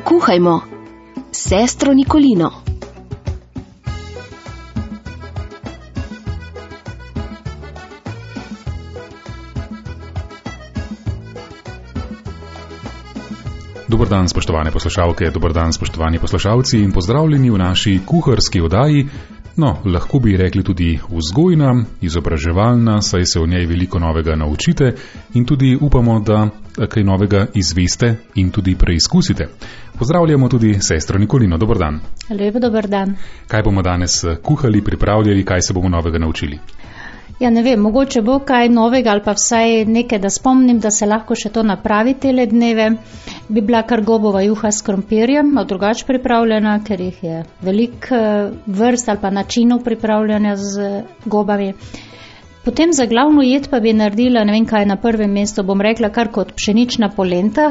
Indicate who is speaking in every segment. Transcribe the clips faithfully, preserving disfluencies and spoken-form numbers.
Speaker 1: Kuhajmo s sestro Nikolino.
Speaker 2: Dobar dan, spoštovane poslušalke, dobar dan, spoštovani poslušalci in pozdravljeni v naši kuharski oddaji. No, lahko bi rekli tudi vzgojna, izobraževalna, saj se v njej veliko novega naučite in tudi upamo, da kaj novega izveste in tudi preizkusite. Pozdravljamo tudi sestro Nikolino, dobar dan.
Speaker 3: Lep dobar dan.
Speaker 2: Kaj bomo danes kuhali, pripravljali, kaj se bomo novega naučili?
Speaker 3: Ja, ne vem, mogoče bo kaj novega ali pa vsaj nekaj, da spomnim, da se lahko še to napravi tele dneve. Bi bila kar gobova juha s krompirjem, a drugače pripravljena, ker jih je velik vrst ali pa načinov pripravljanja z gobami. Potem za glavno jed pa bi naredila, ne vem kaj na prvem mestu, bom rekla kar kot pšenična polenta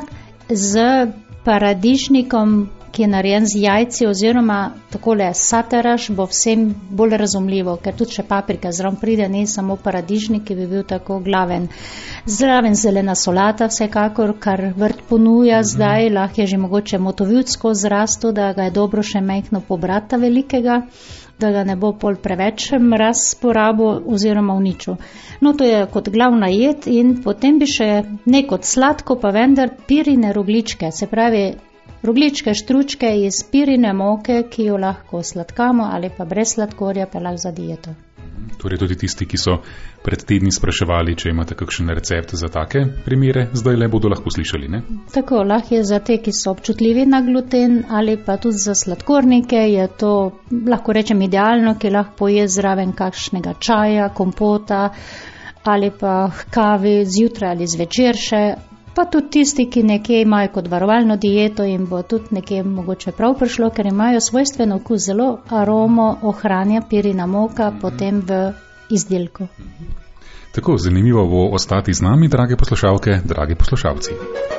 Speaker 3: z paradižnikom, ki je narejen z jajci oziroma takole sataraš, bo vsem bolj razumljivo, ker tudi še paprika zraven pride, ne samo paradižnik, ki bi bil tako glaven. Zraven zelena solata vsekakor, kar vrt ponuja zdaj, lahko je že mogoče motovilsko zrastu, da ga je dobro še majhno pobrata velikega, da ga ne bo pol preveč mraz porabo oziroma uničil. No, to je kot glavna jed in potem bi še ne kot sladko, pa vendar pirine rogličke, se pravi rogličke, štručke iz pirine moke, ki jo lahko sladkamo ali pa brez sladkorja, pa lahko za dieto.
Speaker 2: Torej tudi tisti, ki so pred tedni spraševali, če imate kakšen recept za take primere, zdaj le bodo lahko slišali, ne?
Speaker 3: Tako, lahko je za te, ki so občutljivi na gluten ali pa tudi za sladkornike, je to, lahko rečem, idealno, ki lahko poje zraven kakšnega čaja, kompota ali pa kavi zjutraj ali zvečer še. Pa tudi tisti, ki nekje imajo kot varovalno dieto in bo tudi nekje mogoče prav prišlo, ker imajo svojstveno okus, zelo aromo ohranja pirina moka potem v izdelku.
Speaker 2: Tako, zanimivo bo ostati z nami, drage poslušalke, dragi poslušalci.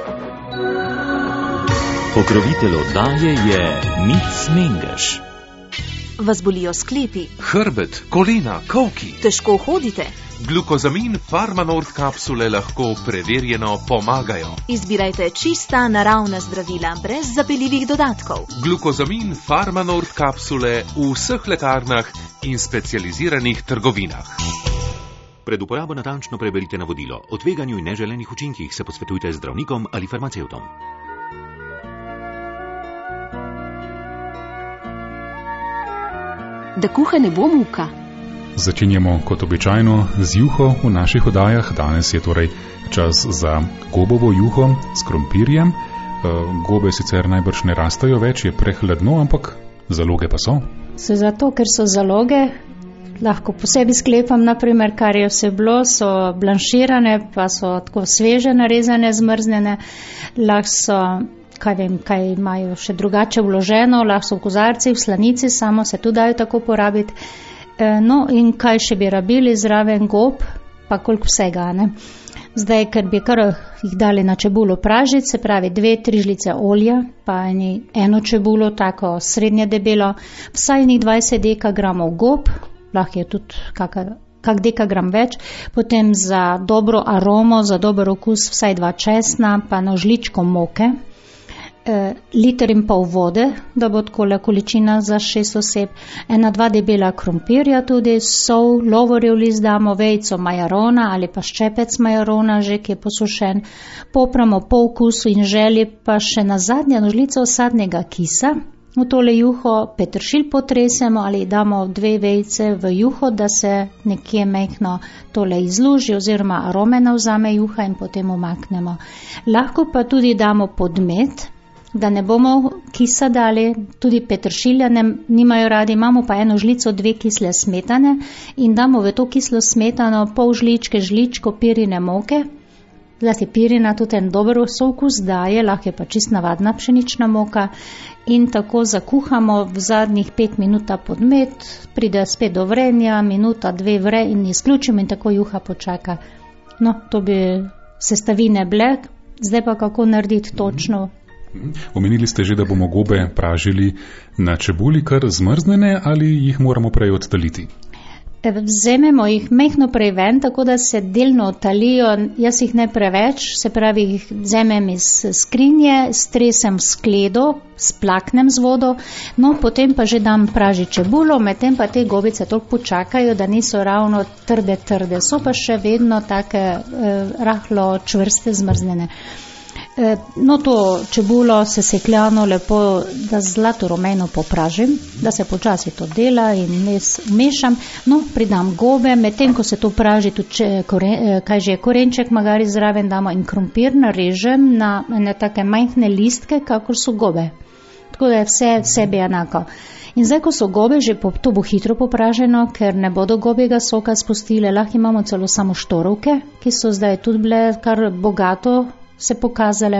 Speaker 4: Pokrovitelj oddaje je Nic Mengeš.
Speaker 1: Vas bolijo sklepi?
Speaker 5: Hrbet, kolena, kolki.
Speaker 1: Težko hodite?
Speaker 5: Glukozamin Farmanord kapsule lahko preverjeno pomagajo.
Speaker 1: Izbirajte čista, naravna zdravila, brez zapeljivih dodatkov.
Speaker 5: Glukozamin Farmanord kapsule v vseh lekarnah in specializiranih trgovinah.
Speaker 4: Pred uporabo natančno preberite navodilo. O tveganju in neželenih učinkih se posvetujte z zdravnikom ali farmacevtom.
Speaker 1: Da kuha ne bo muka.
Speaker 2: Začenjamo kot običajno z juho v naših oddajah. Danes je torej čas za gobovo juho s krompirjem. Gobe sicer najbrž ne rastajo več, je prehladno, ampak zaloge pa so.
Speaker 3: Se zato, ker so zaloge, lahko posebej sklepam, naprimer, kar je vse bilo, so blanširane, pa so tako sveže narezane, zmrznjene, lahko so, kaj vem, kaj imajo še drugače vloženo, lahko so v kozarci, v slanici, samo se tudi dajo tako porabiti. No in kaj še bi rabili zraven gob, pa koliko vsega, ne. Zdaj, ker bi kar jih dali na čebulo pražiti, se pravi dve, tri žlice olja, pa eno čebulo, tako srednje debelo, vsaj njih dvajset dekagramov gob, lahko je tudi kaka, kak dekagram več, potem za dobro aromo, za dober okus vsaj dva česna, pa eno žličko moke, liter in pol vode, da bo takole količina za šest oseb, ena, dva debela krompirja tudi, sol, lovorjev list damo, vejco majarona ali pa ščepec majarona, že ki je posušen, popramo po okusu in želji, pa še na zadnje žlico sadnega kisa, v tole juho peteršilj potresemo ali damo dve vejce v juho, da se nekje mehko tole izluži oziroma arome navzame juha in potem umaknemo. Lahko pa tudi damo podmet, da ne bomo kisa dali, tudi peteršilja ne, nimajo radi, imamo pa eno žlico, dve kisle smetane in damo v to kislo smetano pol žličke, žličko pirine moke, zlasti pirina tudi en dober sokus daje, lahko je pa čist navadna pšenična moka in tako zakuhamo v zadnjih pet minuta podmet, pride spet do vrenja, minuta, dve vre in izključimo in tako juha počaka. No, to bi sestavine bile, zdaj pa kako narediti točno.
Speaker 2: Omenili ste že, da bomo gobe pražili na čebuli kar zmrznjene ali jih moramo prej odtaliti?
Speaker 3: Vzememo jih mehno prej ven, tako da se delno otalijo, jaz jih ne preveč, se pravi jih vzemem iz skrinje, stresem skledo, splaknem z vodo, no potem pa že dam praži čebulo, medtem pa te gobice toliko počakajo, da niso ravno trde, trde, so pa še vedno take eh, rahlo čvrste, zmrznjene. No, to čebulo sesekljano lepo, da zlato rumeno popražim, da se počasi to dela in les umešam. No, pridam gobe, medtem ko se to praži, tudi koren, kaj že je korenček, magari zraven damo in krompir narežem na, na take majhne listke, kakor so gobe. Tako da je vse sebi enako. In zdaj, ko so gobe, že po, to bo hitro popraženo, ker ne bodo gobjega soka spustile, lahko imamo celo samo štorovke, ki so zdaj tudi bile kar bogato se pokazale.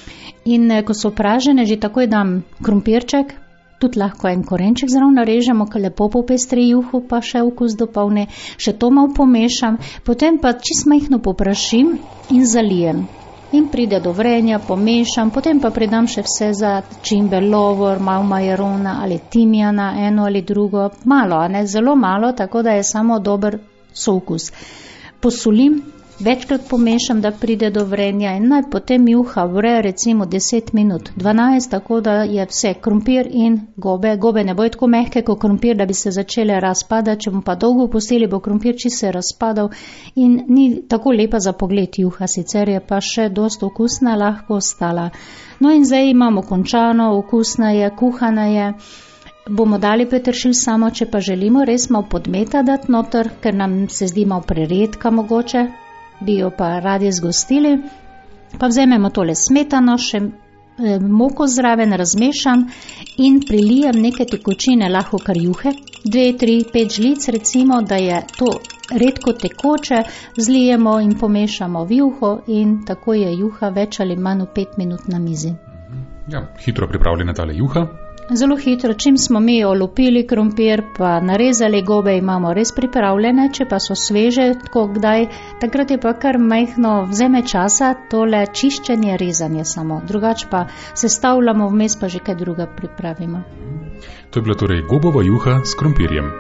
Speaker 3: In ko so pražene, že takoj dam krompirček, tudi lahko en korenček zraven narežemo, ki lepo popestri juho, pa še okus dopolni, še to malo pomešam, potem pa čist majhno poprašim in zalijem. In pride do vrenja, pomešam, potem pa pridam še vse za čimbe, lovor, malo majerona ali timijana, eno ali drugo, malo, a ne zelo malo, tako da je samo dober soukus. Posolim, večkrat pomešam, da pride do vrenja in naj potem juha vre recimo deset minut, dvanajst, tako da je vse krompir in gobe. Gobe ne bojo tako mehke kot krompir, da bi se začele razpadati, če bomo pa dolgo pustili, bo krompir čisto se razpadal in ni tako lepa za pogled juha, sicer je pa še dosti okusna, lahko ostala. No in zdaj imamo končano, okusna je, kuhana je. Bomo dali peteršilj samo, če pa želimo res malo podmeta dati noter, ker nam se zdi malo preredka mogoče, bi jo pa radi zgostili, pa vzememo tole smetano, še e, moko zraven razmešam in prilijem neke tekočine, lahko kar juhe, dve, tri, pet žlic recimo, da je to redko tekoče, zlijemo in pomešamo v juho in tako je juha več ali manj v pet minut na mizi.
Speaker 2: Ja, hitro pripravljena tale juha.
Speaker 3: Zelo hitro, čim smo mi olupili krompir, pa narezali gobe, imamo res pripravljene, če pa so sveže, tako kdaj, takrat je pa kar majhno, vzeme časa, tole čiščenje, rezanje samo, drugače pa sestavljamo, vmes pa že kaj druga pripravimo.
Speaker 2: To je bila torej gobova juha s krompirjem.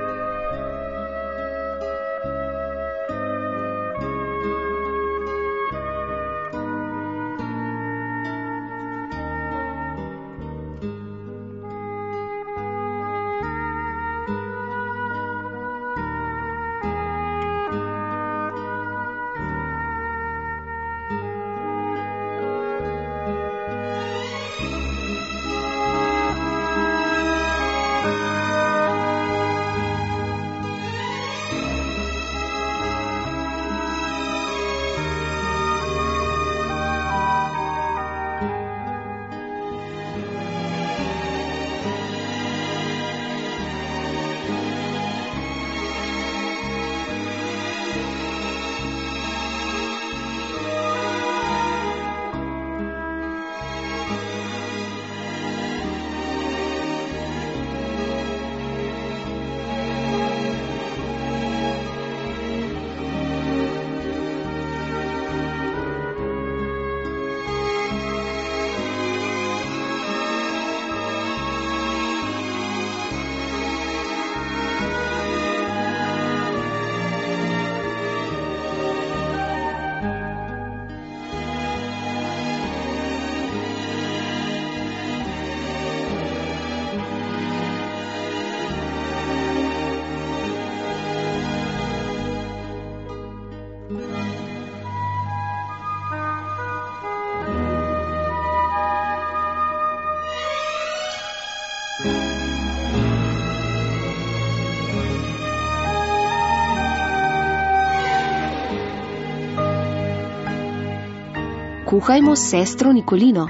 Speaker 1: Kuhajmo s sestro Nikolino.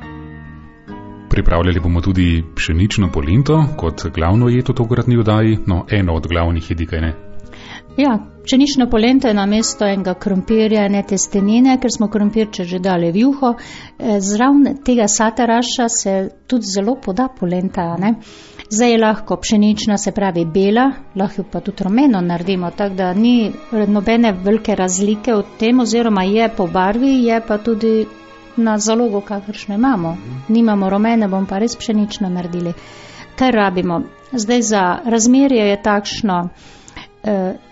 Speaker 2: Pripravljali bomo tudi pšenično polento kot glavno jed v tokratni oddaji, no eno od glavnih jedi, kaj ne?
Speaker 3: Ja, pšenično polento je namesto enega krompirja, ne testenine, ker smo krompirče že dali v juho. Zraven tega sataraša se tudi zelo poda polenta, ne? Zdaj je lahko pšenična, se pravi bela, lahko pa tudi rumeno naredimo, tako da ni nobene velike razlike v tem, oziroma je po barvi, je pa tudi na zalogo, kakršno imamo. Nimamo rumene, bom pa res pšenično naredili. Kaj rabimo? Zdaj za razmerje je takšno, eh,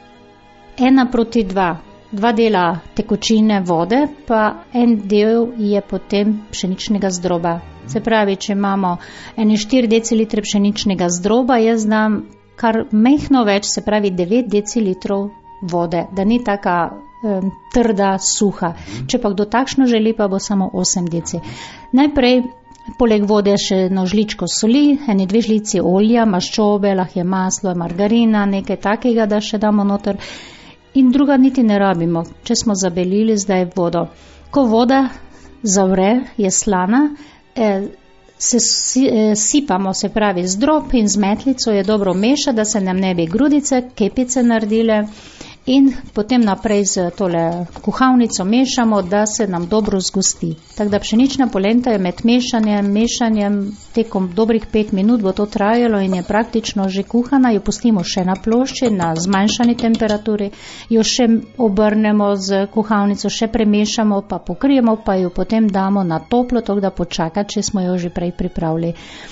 Speaker 3: ena proti dva. Dva dela tekočine vode, pa en del je potem pšeničnega zdroba. Se pravi, če imamo ene štiri decilitre pšeničnega zdroba, jaz dam kar mehno več, se pravi devet decilitrov vode, da ni taka um, trda, suha. Če pa kdo takšno želi, pa bo samo osem deci. Najprej poleg vode še eno žličko soli, ene dve žlici olja, maščobe, lahko je maslo, margarina, nekaj takega, da še damo noter. In druga niti ne rabimo, če smo zabelili zdaj vodo. Ko voda zavre, je slana, eh, se si, eh, sipamo, se pravi zdrob in z metlico je dobro meša, da se nam ne bi grudice, kepice naredile in potem naprej z tole kuhalnico mešamo, da se nam dobro zgosti. Tako da pšenična polenta je med mešanjem, mešanjem tekom dobrih pet minut bo to trajalo in je praktično že kuhana, jo pustimo še na plošči, na zmanjšani temperaturi, jo še obrnemo z kuhalnico, še premešamo, pa pokrijemo, pa jo potem damo na toplo, tako da počaka, če smo jo že prej pripravili.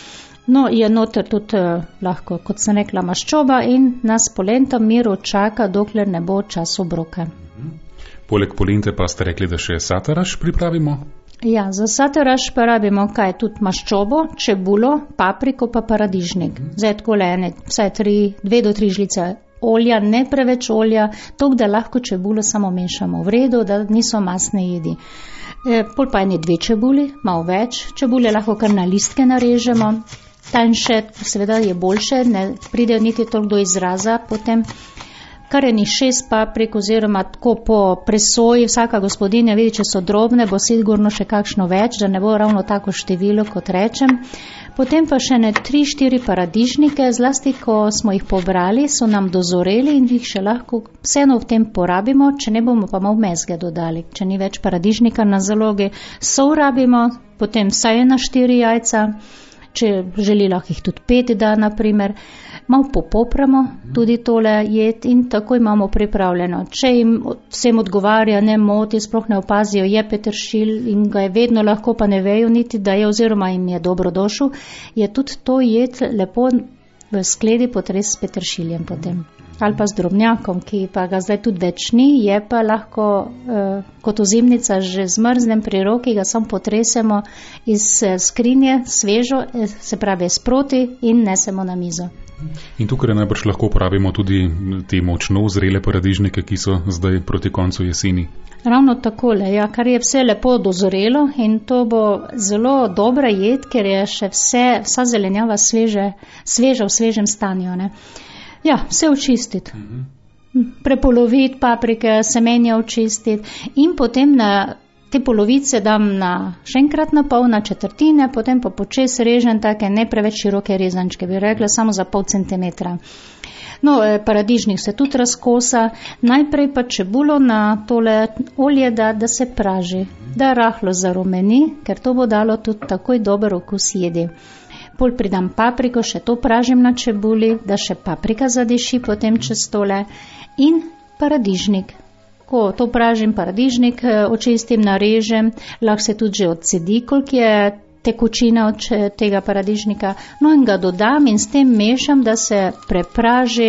Speaker 3: No, je noter tudi eh, lahko, kot sem rekla, maščoba in nas polenta miru čaka, dokler ne bo čas obroka.
Speaker 2: Poleg polente pa ste rekli, da še sataraš pripravimo?
Speaker 3: Ja, za sataraš pa rabimo kaj, tudi maščobo, čebulo, papriko pa paradižnik. Zdaj tako le ene, vsaj tri, dve do tri žlice olja, ne preveč olja, toliko, da lahko čebulo samo mešamo v redu, da niso masne jedi. E, pol pa ene dve čebuli, malo več, čebule lahko kar na listke narežemo. Tanjše, seveda je boljše, ne pride niti toliko do izraza, potem kar eni šest paprik oziroma tako po presoji, vsaka gospodinja vidi, če so drobne, bo sigurno še kakšno več, da ne bo ravno tako število, kot rečem. Potem pa še ne tri, štiri paradižnike, zlasti ko smo jih pobrali, so nam dozoreli in jih še lahko vseeno v tem porabimo, če ne bomo pa malo mezge dodali. Če ni več paradižnika na zalogi, sol rabimo, potem vsaj na štiri jajca, če želi lahko jih tudi pet da, naprimer, malo popopramo tudi tole jed in tako imamo pripravljeno. Če jim vsem odgovarja, ne moti, sploh ne opazijo, je peteršilj in ga je vedno lahko, pa ne vejo niti, da je oziroma jim je dobro došel, je tudi to jed lepo v skledi potres s peteršiljem potem. Ali pa z drobnjakom, ki pa ga zdaj tudi več ni, je pa lahko eh, kot ozimnica že zmrznem pri roki, ga samo potresemo iz eh, skrinje, svežo, eh, se pravi sproti in nesemo na mizo.
Speaker 2: In tukaj najbrž lahko uporabimo tudi te močno zrele paradižnike, ki so zdaj proti koncu jeseni.
Speaker 3: Ravno takole, ja, kar je vse lepo dozorelo in to bo zelo dobra jed, ker je še vse, vsa zelenjava sveže, sveža v svežem stanju, ne. Ja, vse očistiti, prepoloviti paprike, semenja očistiti in potem na te polovice dam na, še enkrat na pol, na četrtine, potem pa počes režem take ne preveč široke rezančke, bi rekla, samo za pol centimetra. No, paradižnik se tudi razkosa, najprej pa čebulo na tole olje da, da se praži, da rahlo zarumeni, ker to bo dalo tudi takoj dober okus jedi. Pol pridam papriko, še to pražim na čebuli, da še paprika zadeši potem čez tole in paradižnik. Ko to pražim paradižnik, očistim, narežem, lahko se tudi že odsedi, koliko je tekočina od tega paradižnika, no in ga dodam in s tem mešam, da se prepraži,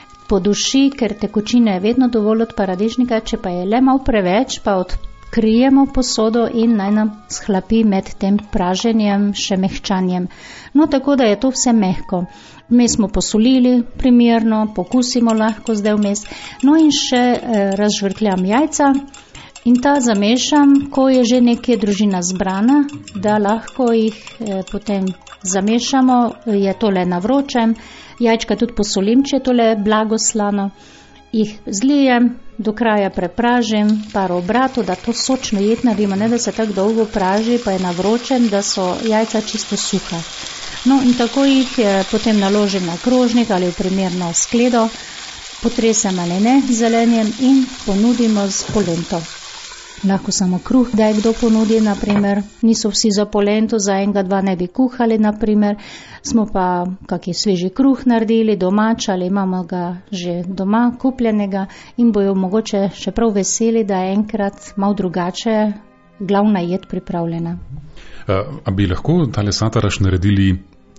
Speaker 3: poduši, ker tekočina je vedno dovolj od paradižnika, če pa je le malo preveč, pa od krijemo posodo in naj nam shlapi med tem praženjem, še mehčanjem. No, tako da je to vse mehko. Vmes smo posolili primerno, pokusimo lahko zdaj vmes. No in še eh, razžvrkljam jajca in ta zamešam, ko je že nekje družina zbrana, da lahko jih eh, potem zamešamo, je tole na vročem, jajčka tudi posolim, če je tole blagoslano. Jih zlijem, do kraja prepražim, par obratov, da to sočno jed naredimo, ne da se tako dolgo praži, pa je na vročem, da so jajca čisto suha. No in tako jih potem naložim na krožnik ali v primerno skledo, potresem ali ne zelenjem in ponudimo z polento. Lahko samo kruh, da je kdo ponudi, naprimer, niso vsi za polento, za enega dva ne bi kuhali, naprimer, smo pa kakšen sveži kruh naredili, domač ali imamo ga že doma kupljenega in bojo mogoče še prav veseli, da je enkrat malo drugače glavna jed pripravljena.
Speaker 2: A, a bi lahko tale sataraš naredili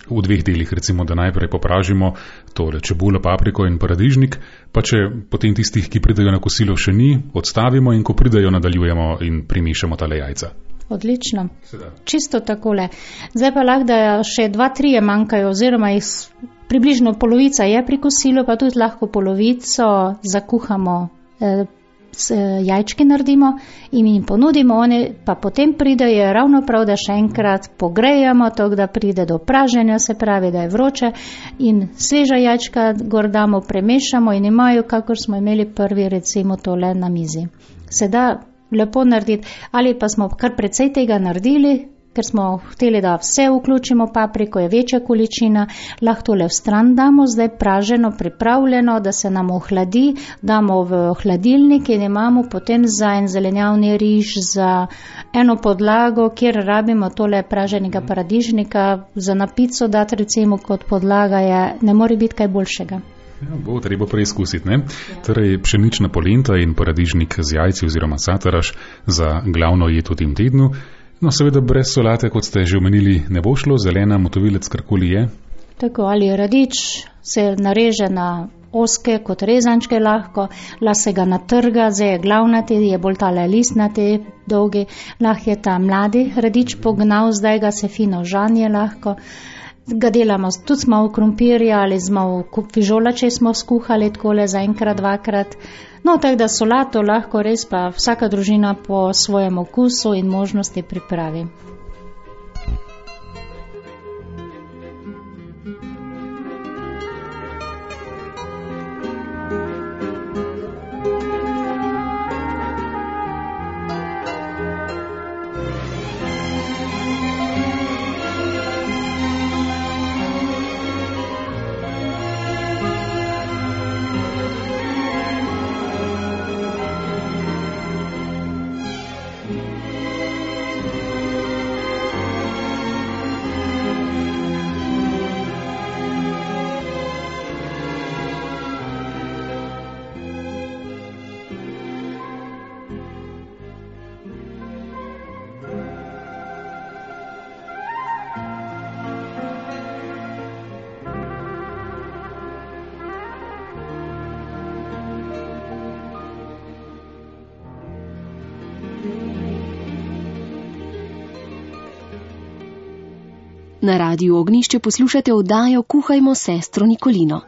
Speaker 2: v dveh delih, recimo, da najprej popražimo tole čebulo, papriko in paradižnik, pa če potem tistih, ki pridejo na kosilo, še ni, odstavimo in ko pridejo, nadaljujemo in primešamo tale jajca.
Speaker 3: Odlično. Čisto takole. Zdaj pa lahko, da še dva, trije manjkajo, oziroma jih približno polovica je pri kosilu, pa tudi lahko polovico zakuhamo, eh, s jajčki naredimo in jim ponudimo, oni pa potem pridejo ravno prav, da še enkrat pogrejamo, tako da pride do praženja, se pravi, da je vroče in sveža jajčka gor damo, premešamo in imajo, kakor smo imeli prvi, recimo tole na mizi. Se da lepo narediti, ali pa smo kar precej tega naredili, ker smo hteli, da vse vključimo, papriko je večja količina, lahko tole v stran damo, zdaj praženo, pripravljeno, da se nam ohladi, damo v hladilnik in imamo potem za en zelenjavni riž, za eno podlago, kjer rabimo tole praženega paradižnika, za na pico dati recimo kot podlaga, je, ne more biti kaj boljšega.
Speaker 2: Ja, bo treba preizkusiti, ne? Torej, pšenična polenta in paradižnik z jajci oziroma sataraš za glavno jed v tem tednu. No, seveda brez solate, kot ste že omenili, ne bo šlo, zelena, motovilec, karkoli je.
Speaker 3: Tako, ali radič se nareže na oske kot rezančke lahko, lahko se ga natrga, zdaj je glavnati, je bolj tale listnati, dolgi, lahko je ta mladi radič pognal, zdaj ga se fino žanje lahko. Ga delamo tudi z malo krompirja ali z malo fižola, če smo skuhali takole za enkrat, dvakrat. No, tako da solato lahko res pa vsaka družina po svojem okusu in možnosti pripravi.
Speaker 6: Na Radiu Ognjišče poslušate oddajo Kuhajmo s sestro Nikolino.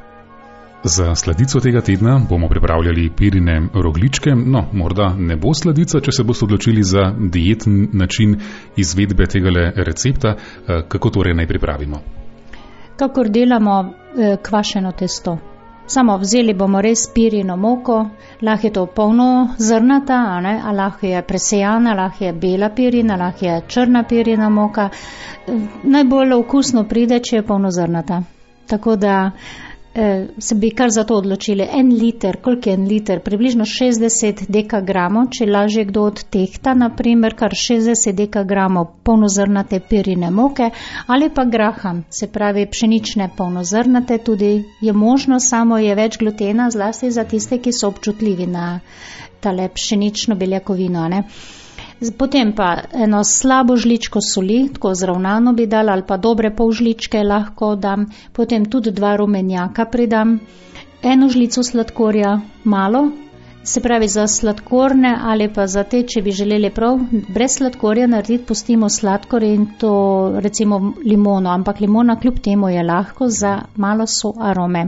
Speaker 2: Za sladico tega tedna bomo pripravljali pirine rogljičke. No, morda ne bo sladica, če se boste odločili za dieten način izvedbe tegale recepta. Kako torej naj pripravimo?
Speaker 3: Kakor delamo eh, kvašeno testo. Samo vzeli bomo res pirino moko, lahko je to polno zrnata, a ne, a lahko je presejana, lahko je bela pirina, lahko je črna pirina moka. Najbolj okusno pride, če je polno zrnata. Tako da eh, se bi kar za to odločili. En liter, koliko je en liter? Približno šestdeset dekagramov, če lažje kdo odtehta, naprimer kar šestdeset dekagramov polnozrnate pirine moke ali pa graham, se pravi pšenične polnozrnate, tudi je možno, samo je več glutena, zlasti za tiste, ki so občutljivi na tale pšenično beljakovino, ne. Potem pa eno slabo žličko soli, tako zravnano bi dal, ali pa dobre pol žličke lahko dam, potem tudi dva rumenjaka pridam, eno žlico sladkorja, malo, se pravi za sladkorne ali pa za te, če bi želeli prav brez sladkorja narediti, pustimo sladkor in to recimo limono, ampak limona kljub temu je lahko, za malo so arome.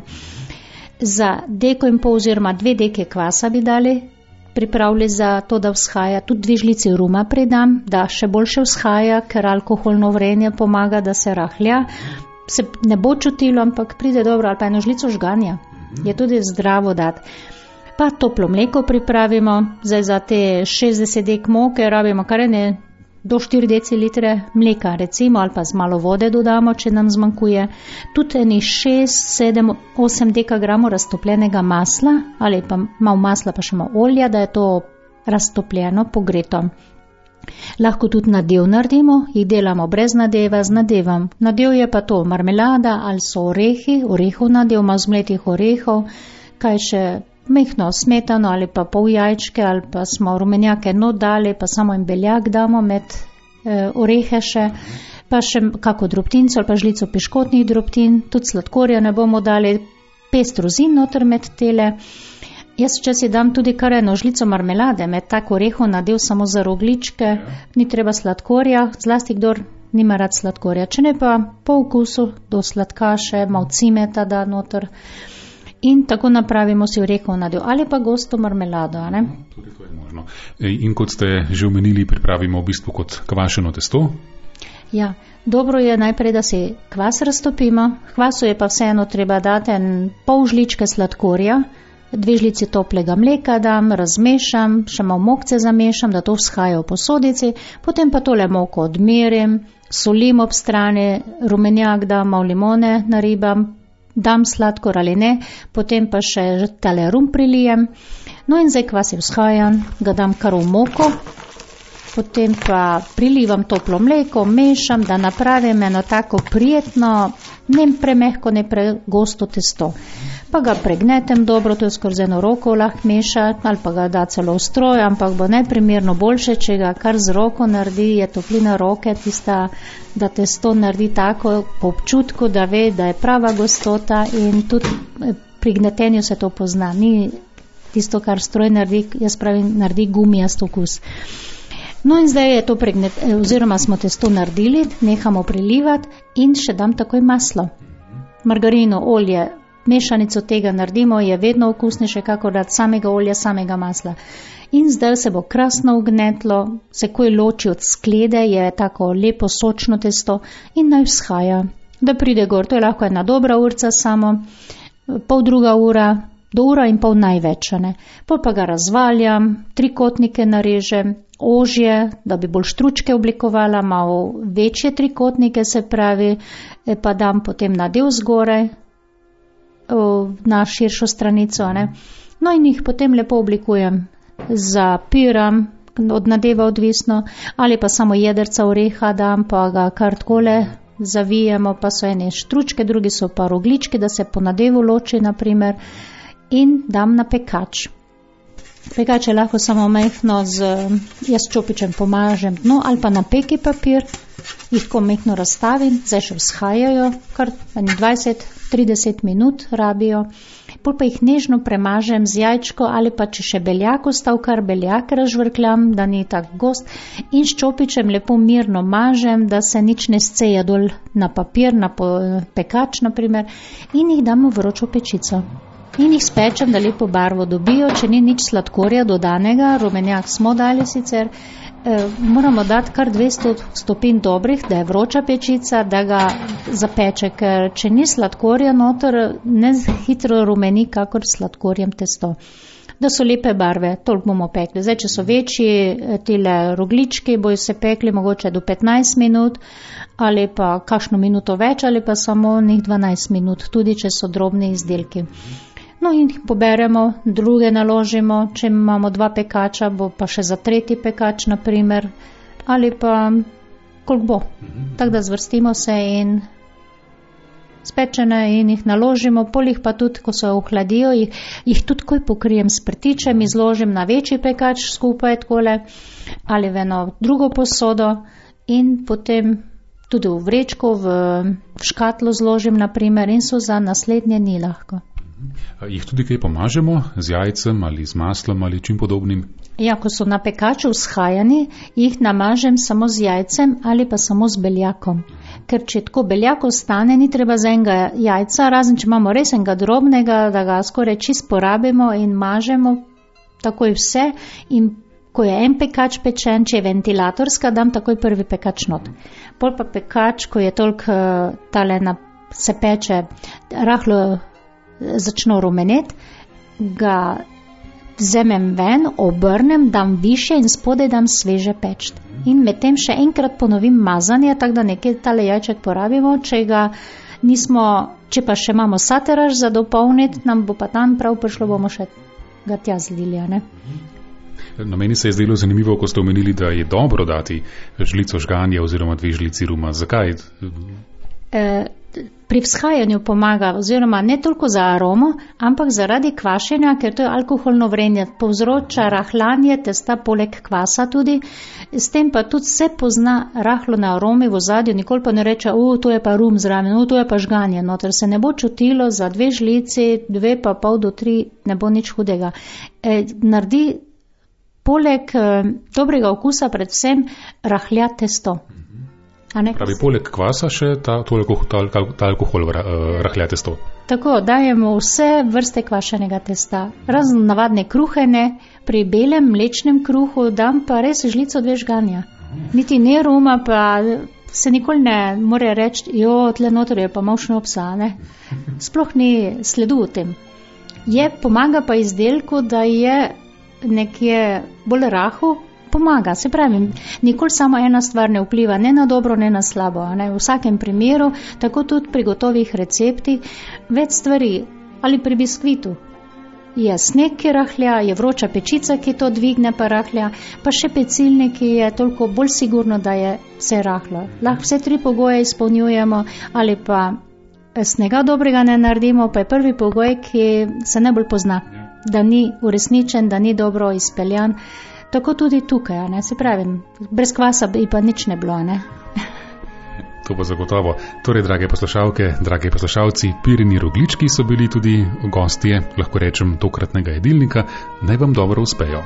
Speaker 3: Za deko in pol oziroma dve deke kvasa bi dali, pripravili za to, da vzhaja, tudi dve žlici ruma pridam, da še boljše vzhaja, ker alkoholno vrenje pomaga, da se rahlja. Se ne bo čutilo, ampak pride dobro, ali pa eno žlico žganja. Je tudi zdravo dati. Pa toplo mleko pripravimo, zdaj za te šestdeset dek moke rabimo kar ene do štiri decilitre mleka, recimo, ali pa z malo vode dodamo, če nam zmanjkuje. Tudi eni šest, sedem, osem dekagramov raztopljenega masla, ali pa malo masla, pa še malo olja, da je to raztopljeno, pogreto. Lahko tudi nadev naredimo, jih delamo brez nadeva, z nadevom. Nadev je pa to marmelada, ali so orehi, orehov nadev, malo zmletih orehov, kaj še mehno smetano ali pa pol jajčke ali pa smo rumenjake not dali, pa samo en beljak damo med orehe še, pa še kako drobtinco ali pa žlico piškotnih drobtin, tudi sladkorja ne bomo dali, pest rozin noter med tele. Jaz včasih dam tudi kar eno žlico marmelade, med tak orehov nadev samo za rogličke, ni treba sladkorja, zlasti kdor nima rad sladkorja. Če ne pa po okusu, do sladkaše, malo cimeta da noter in tako napravimo si orehov nadev ali pa gosto marmelado. Ne?
Speaker 2: Tudi to je možno. In kot ste že omenili, pripravimo v bistvu kot kvašeno testo?
Speaker 3: Ja, dobro je najprej, da si kvas raztopimo, kvasu je pa vseeno treba dati en pol žličke sladkorja, dve žlici toplega mleka dam, razmešam, še malo mokce zamešam, da to vzhaja v posodici, potem pa tole moko odmerim, solim ob strani, rumenjak dam, malo limone naribam, dam sladkor ali ne, potem pa še tale rum prilijem. No in zdaj kvas je vzhajan, ga dam kar v moko, potem pa prilivam toplo mleko, mešam, da napravim eno tako prijetno, ne premehko, ne pregosto testo. Pa ga pregnetem dobro, to je skoraj z eno roko lahko mešati, ali pa ga da celo v stroj, ampak bo neprimerno boljše, če ga kar z roko naredi, je toplina roke tista, da testo naredi tako po občutku, da ve, da je prava gostota in tudi pri gnetenju se to pozna. Ni tisto, kar stroj naredi, jaz pravim, naredi gumijast okus. No in zdaj je to pregnet, oziroma smo testo naredili, nehamo prilivati in še dam takoj maslo. Margarino, olje, mešanico tega naredimo, je vedno okusnejše, kako dati samega olja, samega masla. In zdaj se bo krasno ugnetlo, se koj loči od sklede, je tako lepo sočno testo in naj vzhaja, da pride gor. To je lahko ena dobra urca samo, pol druga ura, do ura in pol največane. Pol pa ga razvaljam, trikotnike narežem, ožje, da bi bolj štručke oblikovala, malo večje trikotnike se pravi, pa dam potem nadev zgoraj na širšo stranico. Ne? No in jih potem lepo oblikujem, zapiram, od nadeva odvisno, ali pa samo jedrca oreha dam, pa ga kar takole zavijemo, pa so ene štručke, drugi so pa roglički, da se po nadevu loči, naprimer, in dam na pekač. Pekač je lahko samo mehno, z, jaz čopičem pomažem dno ali pa na peki papir, jih ko mehno razstavim, zdaj še vzhajajo, kar dvajset do trideset minut rabijo, pol pa jih nežno premažem z jajčko ali pa če še beljak ostal, kar beljak razžvrkljam, da ni tak gost in s čopičem lepo mirno mažem, da se nič ne sceja dol na papir, na pekač naprimer, in jih dam v vročo pečico. In jih spečem, da lepo barvo dobijo, če ni nič sladkorja dodanega, rumenjak smo dali sicer, e, moramo dati kar dvesto stopinj dobrih, da je vroča pečica, da ga zapeče, ker če ni sladkorja noter, ne hitro rumeni, kakor sladkorjem testo. Da so lepe barve, toliko bomo pekli. Zdaj, če so večji tile roglički, bojo se pekli mogoče do petnajst minut, ali pa kakšno minuto več, ali pa samo njih dvanajst minut, tudi če so drobni izdelki. No in jih poberemo, druge naložimo, če imamo dva pekača, bo pa še za tretji pekač, naprimer, ali pa koliko bo. Tako da zvrstimo se in spečene in jih naložimo, pol jih pa tudi, ko se ohladijo, jih, jih tudi koj pokrijem s prtičem, izložim na večji pekač skupaj takole, ali v eno drugo posodo in potem tudi v vrečko, v, v škatlo zložim, naprimer, in so za naslednje dni lahko.
Speaker 2: Jih tudi kaj pomažemo z jajcem ali z maslom ali čim podobnim?
Speaker 3: Ja, ko so na pekaču vzhajani, jih namažem samo z jajcem ali pa samo z beljakom. Ker če tako beljak ostane, ni treba za enega jajca, razen če imamo res enega drobnega, da ga skoraj čist porabimo in mažemo takoj vse. In ko je en pekač pečen, če je ventilatorska, dam takoj prvi pekač not. Pol pa pekač, ko je toliko tale na, se peče, rahlo začno rumenet, ga vzemem ven, obrnem, dam više in spodaj dam sveže peč. In medtem še enkrat ponovim mazanje, tako da nekaj tale jajček porabimo, če ga nismo, če pa še imamo sateraž za dopolniti, nam bo pa tam prav prišlo, bomo še ga tja zlili, ne?
Speaker 2: Na meni se je zdelo zanimivo, ko ste omenili, da je dobro dati žlico žganja oziroma dve žlici ruma. Zakaj?
Speaker 3: E, pri vzhajanju pomaga, oziroma ne toliko za aromo, ampak zaradi kvašenja, ker to je alkoholno vrenje, povzroča rahljanje testa poleg kvasa tudi, s tem pa tudi se pozna rahlo na aromi v ozadju, nikoli pa ne reče, o, to je pa rum zraven, o, to je pa žganje, noter se ne bo čutilo za dve žlici, dve pa pol do tri, ne bo nič hudega. E, naredi poleg e, dobrega okusa predvsem rahlja testo.
Speaker 2: Pravi, poleg kvasa še ta, ta, ta, ta alkohol rahlja testo.
Speaker 3: Tako, dajemo vse vrste kvašenega testa. Razno navadne kruhene, pri belem mlečnem kruhu dam pa res žlico dve žganja. Niti ne ruma, pa se nikoli ne more reči, jo, tle notor je pa malo šnopsa, ne. Sploh ni sledu v tem. Je, pomaga pa izdelku, da je nekje bolj rahu, pomaga, se pravi, nikoli samo ena stvar ne vpliva, ne na dobro, ne na slabo, ne? V vsakem primeru, tako tudi pri gotovih receptih, več stvari, ali pri biskvitu. Je sneg, ki rahlja, je vroča pečica, ki to dvigne pa rahlja, pa še pecilnik, ki je toliko bolj sigurno, da je vse rahlo. Lahko vse tri pogoje izpolnjujemo, ali pa snega dobrega ne naredimo, pa je prvi pogoj, ki se najbolj pozna, da ni uresničen, da ni dobro izpeljan. Tako tudi tukaj, ne, se pravim, brez kvasa bi pa nič ne bilo, ne.
Speaker 2: To pa zagotovo. Torej, drage poslušalke, drage poslušalci, Pirini rogljički so bili tudi gostje, lahko rečem, tokratnega jedilnika. Naj vam dobro uspejo.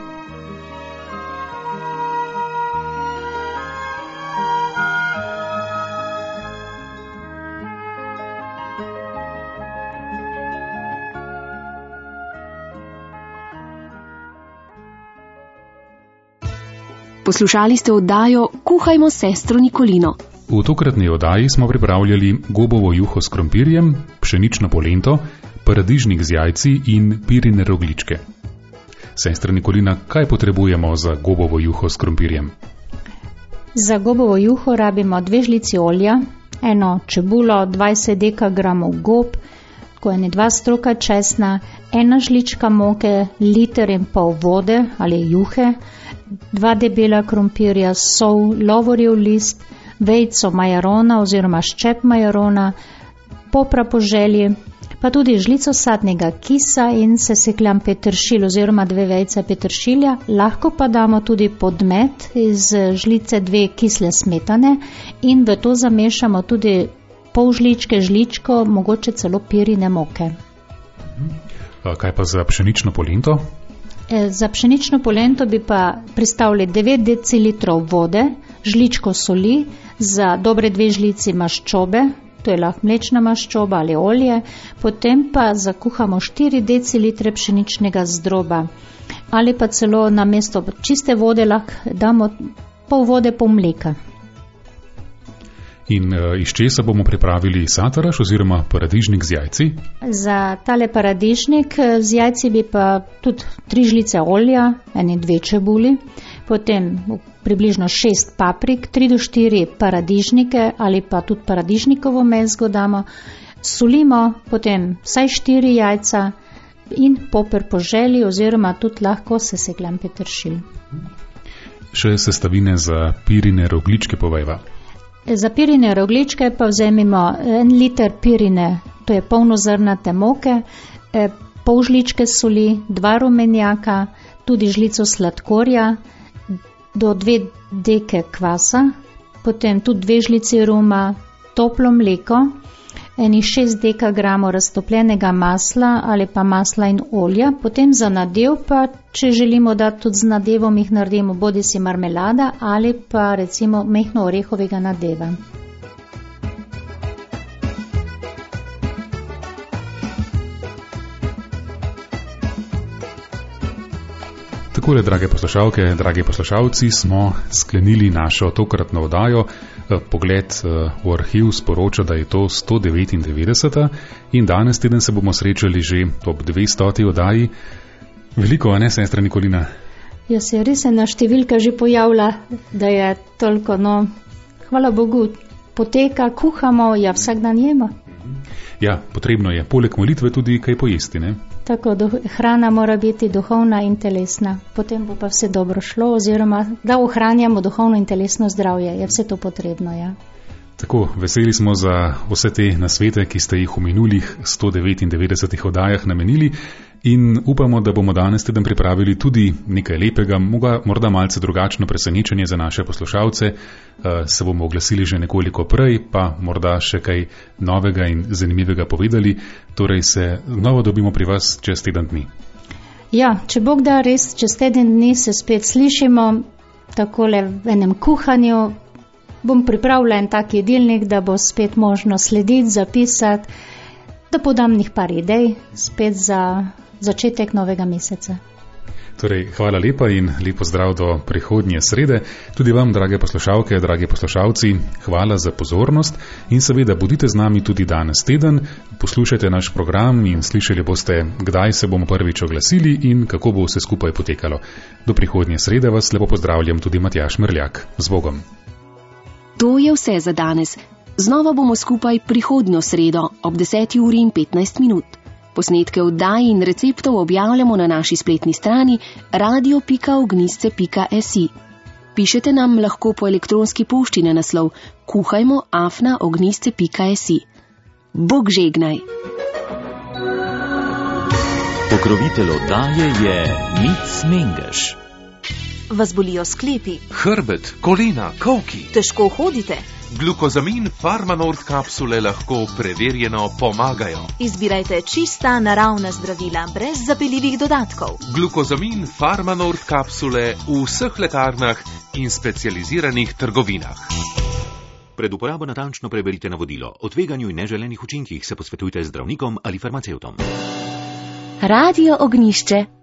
Speaker 6: Poslušali ste oddajo Kuhajmo s sestro Nikolino.
Speaker 2: V tokratni oddaji smo pripravljali gobovo juho s krompirjem, pšenično polento, paradižnik z jajci in pirine rogljičke. Sestra Nikolina, kaj potrebujemo za gobovo juho s krompirjem?
Speaker 3: Za gobovo juho rabimo dve žlici olja, eno čebulo, dvajset dekagramov gob, tako ene dva stroka česna, ena žlička moke, liter in pol vode ali juhe, dva debela krompirja, sol, lovorjev list, vejco majarona oziroma ščep majarona, popra po želji, pa tudi žlico sadnega kisa in sesekljan peteršilj oziroma dve vejce peteršilja, lahko pa damo tudi podmet iz žlice dve kisle smetane in v to zamešamo tudi pol žličke, žličko, mogoče celo pirine moke.
Speaker 2: Kaj pa za pšenično polento?
Speaker 3: E, za pšenično polento bi pa pristavili devet decilitrov vode, žličko soli, za dobre dve žlici maščobe, to je lahko mlečna maščoba ali olje, potem pa zakuhamo štiri decilitre pšeničnega zdroba ali pa celo na mesto čiste vode lahko damo pol vode, pol mleka.
Speaker 2: In uh, iz česa bomo pripravili sataraš oziroma paradižnik z jajci?
Speaker 3: Za tale paradižnik z jajci bi pa tudi tri žlice olja, eni dve čebuli, potem približno šest paprik, tri do štiri paradižnike ali pa tudi paradižnikovo mezgo damo, solimo, potem vsaj štiri jajca in poper po želji oziroma tudi lahko sesekljan peteršilj.
Speaker 2: Še sestavine za pirine rogljičke povejva.
Speaker 3: Za pirine rogljičke pa vzemimo en liter pirine, to je polnozrnate moke, pol žličke soli, dva rumenjaka, tudi žlico sladkorja, do dve deke kvasa, potem tudi dve žlici ruma, toplo mleko, eni šest dekagramov raztopljenega masla ali pa masla in olja, potem za nadev pa, če želimo dati tudi z nadevom, jih naredimo bodi si marmelada ali pa recimo mehno orehovega nadeva.
Speaker 2: Takole, drage poslušalke, dragi poslušalci, smo sklenili našo tokratno oddajo. Pogled v arhiv sporoča, da je to sto devetindevetdeseta in danes teden se bomo srečali že ob dvestoti oddaji. Veliko, a ne, sestra Nikolina?
Speaker 3: Ja, se res ena številka že pojavlja, da je toliko, no, hvala Bogu, poteka, kuhamo, ja, vsak dan jemo.
Speaker 2: Ja, potrebno je poleg molitve tudi kaj pojesti, ne?
Speaker 3: Tako, do, hrana mora biti duhovna in telesna, potem bo pa vse dobro šlo, oziroma da ohranjamo duhovno in telesno zdravje, je vse to potrebno, ja.
Speaker 2: Tako, veseli smo za vse te nasvete, ki ste jih v minulih sto devetindevetdesetih oddajah namenili in upamo, da bomo danes teden pripravili tudi nekaj lepega, morda malce drugačno presenečenje za naše poslušalce. Se bomo oglasili že nekoliko prej, pa morda še kaj novega in zanimivega povedali. Torej se novo dobimo pri vas čez teden dni.
Speaker 3: Ja, če Bog da, res čez teden dni se spet slišimo takole v enem kuhanju. Bom pripravila en tak jedilnik, da bo spet možno slediti, zapisati, da podam njih par idej spet za začetek novega meseca.
Speaker 2: Torej, hvala lepa in lepo zdrav do prihodnje srede. Tudi vam, drage poslušalke, dragi poslušalci, hvala za pozornost in seveda bodite z nami tudi danes teden. Poslušajte naš program in slišali boste, kdaj se bomo prvič oglasili in kako bo vse skupaj potekalo. Do prihodnje srede vas lepo pozdravljam tudi Matjaž Merljak. Z Bogom.
Speaker 6: To je vse za danes. Znova bomo skupaj prihodnjo sredo ob deseti uri in petnajst minut. Posnetke oddaj in receptov objavljamo na naši spletni strani radio pika ognjisce pika si. Pišete nam lahko po elektronski pošti na naslov kuhajmo afna ognjisce pika si. Bog žegnaj!
Speaker 7: Pokrovitelj oddaje je Mic Mengeš.
Speaker 1: Vas bolijo sklepi?
Speaker 5: Hrbet, kolena, kolki.
Speaker 1: Težko hodite?
Speaker 5: Glukozamin Farmanord kapsule lahko preverjeno pomagajo.
Speaker 1: Izbirajte čista, naravna zdravila brez zapeljivih dodatkov.
Speaker 5: Glukozamin Farmanord kapsule v vseh lekarnah in specializiranih trgovinah.
Speaker 4: Pred uporabo natančno preberite navodilo. O tveganju in neželenih učinkih se posvetujte z zdravnikom ali farmacevtom.
Speaker 6: Radio Ognjišče.